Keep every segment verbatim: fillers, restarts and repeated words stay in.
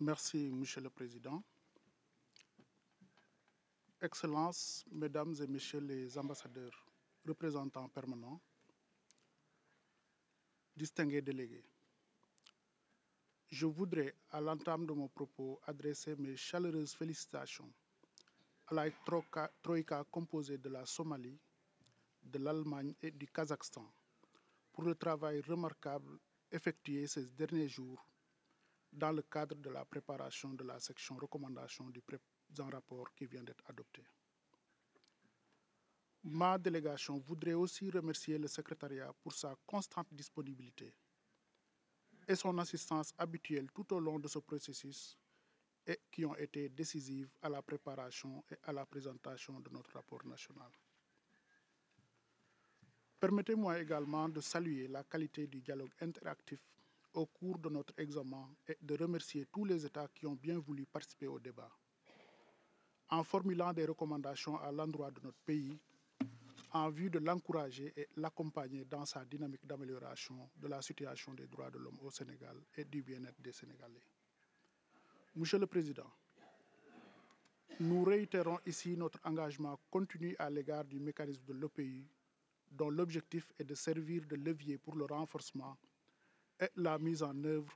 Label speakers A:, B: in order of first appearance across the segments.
A: Merci, Monsieur le Président. Excellences, Mesdames et Messieurs les ambassadeurs, représentants permanents, distingués délégués, je voudrais, à l'entame de mon propos, adresser mes chaleureuses félicitations à la troca, troïka composée de la Somalie, de l'Allemagne et du Kazakhstan pour le travail remarquable effectué ces derniers jours dans le cadre de la préparation de la section recommandation du présent rapport qui vient d'être adopté. Ma délégation voudrait aussi remercier le secrétariat pour sa constante disponibilité et son assistance habituelle tout au long de ce processus et qui ont été décisives à la préparation et à la présentation de notre rapport national. Permettez-moi également de saluer la qualité du dialogue interactif au cours de notre examen et de remercier tous les États qui ont bien voulu participer au débat. En formulant des recommandations à l'endroit de notre pays, en vue de l'encourager et l'accompagner dans sa dynamique d'amélioration de la situation des droits de l'homme au Sénégal et du bien-être des Sénégalais. Monsieur le Président, nous réitérons ici notre engagement continu à l'égard du mécanisme de l'O P I, dont l'objectif est de servir de levier pour le renforcement et la mise en œuvre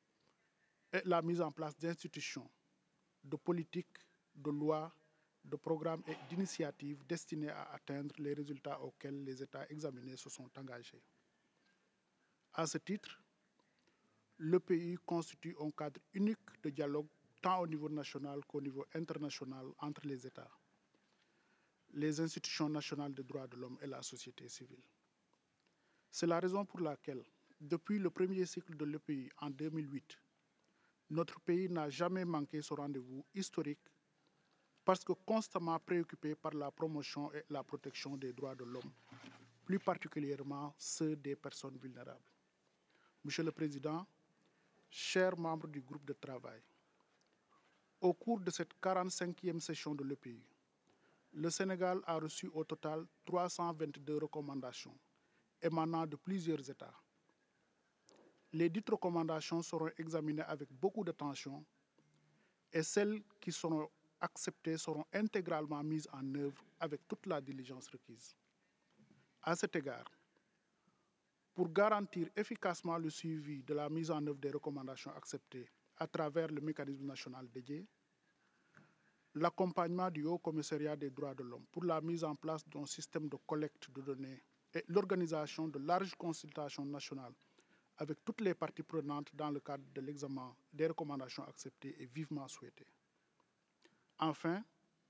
A: et la mise en place d'institutions, de politiques, de lois, de programmes et d'initiatives destinés à atteindre les résultats auxquels les États examinés se sont engagés. À ce titre, l'E P I constitue un cadre unique de dialogue tant au niveau national qu'au niveau international entre les États, les institutions nationales des droits de l'homme et la société civile. C'est la raison pour laquelle, depuis le premier cycle de l'E P I en deux mille huit, notre pays n'a jamais manqué ce rendez-vous historique parce que constamment préoccupé par la promotion et la protection des droits de l'homme, plus particulièrement ceux des personnes vulnérables. Monsieur le Président, chers membres du groupe de travail, au cours de cette quarante-cinquième session de l'E P I, le Sénégal a reçu au total trois cent vingt-deux recommandations émanant de plusieurs États. Les dites recommandations seront examinées avec beaucoup d'attention et celles qui seront acceptées seront intégralement mises en œuvre avec toute la diligence requise. À cet égard, pour garantir efficacement le suivi de la mise en œuvre des recommandations acceptées à travers le mécanisme national dédié, l'accompagnement du Haut Commissariat des droits de l'homme pour la mise en place d'un système de collecte de données et l'organisation de larges consultations nationales avec toutes les parties prenantes dans le cadre de l'examen des recommandations acceptées est vivement souhaité. Enfin,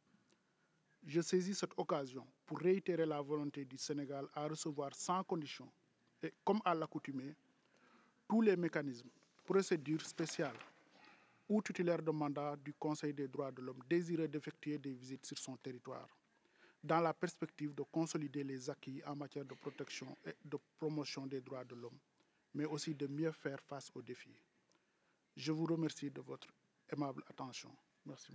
A: je saisis cette occasion pour réitérer la volonté du Sénégal à recevoir sans condition et, comme à l'accoutumée, tous les mécanismes, procédures spéciales ou titulaires de mandat du Conseil des droits de l'homme désireux d'effectuer des visites sur son territoire, dans la perspective de consolider les acquis en matière de protection et de promotion des droits de l'homme, mais aussi de mieux faire face aux défis. Je vous remercie de votre aimable attention. Merci.